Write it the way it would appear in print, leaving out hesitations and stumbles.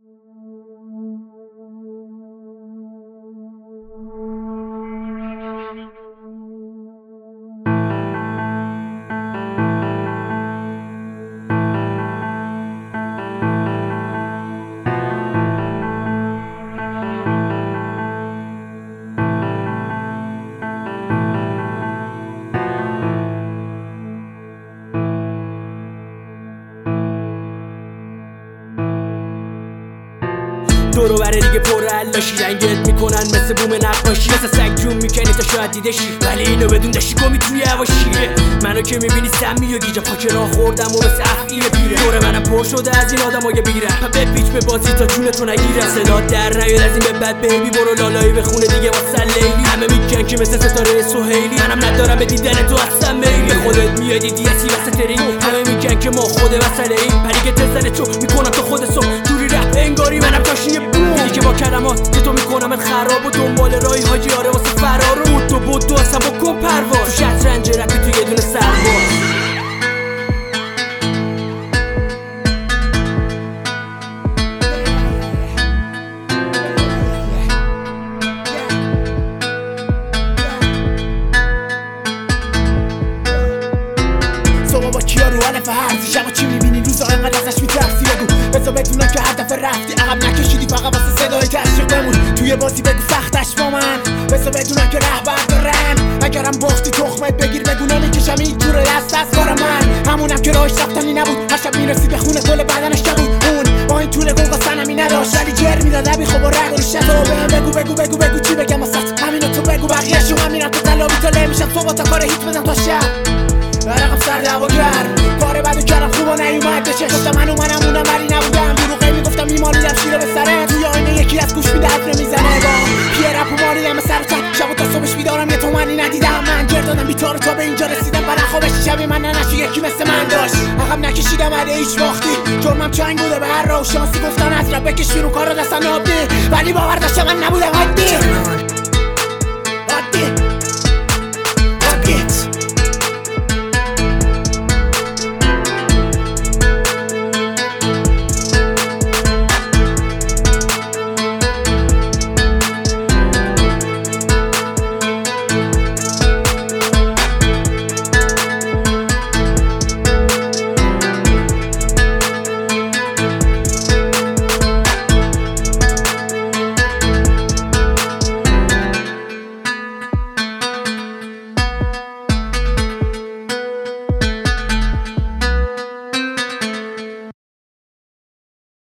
دورو بره دیگه پر علاشی، رنگت میکنن مثل بوم نقاشی، مثل سگ جون میکنی تا شاید دیده شی، ولی اینو بدون داشتی گمی توی هواشیه. منو که میبینی سمی و گیجا پاک راه خوردم و مثل افعیل پیره، دور منم پر شده از این آدمای بیرن، بپیچ به بازی تا جونتو نگیرن. صدا در نیاد از این به بد بیبی، برو لالایی به خونه دیگه واسه لیلی. همه میگن که مثل ستاره سهیلی، منم ندارم به دیدن تو اصلا میلی. خودت میادی دیسی وسط ریم، همه میگن که ما خود مسئله ایم، ولی که تزن تو میکنم تو خود سو دوری رپ انگاری منم تاشینه دیدی که با کلمات که تو میکنمت خراب و دنبال رای حاجی آره واسه فرار و بود اصلا بکن پرواز تو شطرنج رپی تو یه دونه سرباز. صبح با کیا رو علف هرزی، شبا چی میبینی روزا انقدر ازش میترسی؟ بگو بذار بدونم که هدف رفتی عقب نکشیدی، فقط واسه صدای تشویق بمون توی بازی. بگو سختش با من، بذار بدونم که رهبر دارن. اگرم باختی تخمت بگیر، بگو نمیکشم این جور دست از کار من. همونم که راهش رفتنی نبود، هر شب میرسی به خونه کل بدنش نبود. اون با این طول گوگا سنمی نداشت، ولی جر میداد عبی خوب و رگ روش نتو. بگو چی بگم واسط همینو تو بگو، بقیه‌شو همینم تو تلابی تا نمیشم صبح تا کار هیچ بزن تا شب. برقم سر دعواگر کار بدو کردم خوبا نیومد بشه، گفتم منم اونم ولی نبودم دروغه میگفتم میمالیدم شیره به سره. توی آینه یکی از گوش میده حرف میزنه با پیه رپ و مالیدم سر و شب و تا صبحش بیدارم یه تومنی ندیدم. من گرد دادم بیتار تا به اینجا رسیدم، برن خوابش شبی من ننشو یکی مثل من داشت. عقب نکشیدم عده هیچ وقتی، جرمم چنگ بوده به هر راه شانسی گفتن از رپ بکش بیرون کارا دستن عادی، ولی باور داشتم من نبودم عادی.